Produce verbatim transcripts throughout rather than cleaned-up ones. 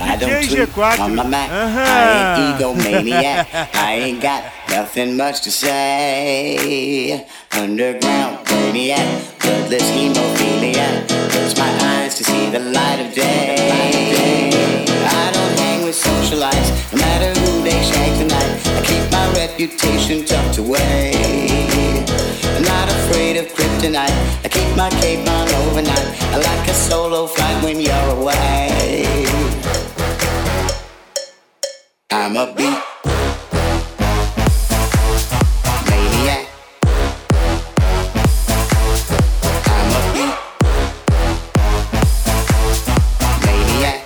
I don't D J tweet G quatro. on my Mac. Aham. I ain't egomaniac. I ain't got nothing much to say. Underground maniac, bloodless hemophiliac. Close my eyes to see the light of day. I don't hang with socialites, no matter who they shag tonight. I keep my reputation tucked away. I'm not afraid of kryptonite. I keep my cape on overnight. I like a solo flight when you're away. I'm a beat maniac. I'm a beat maniac.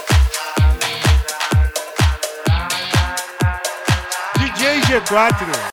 D J G quatro.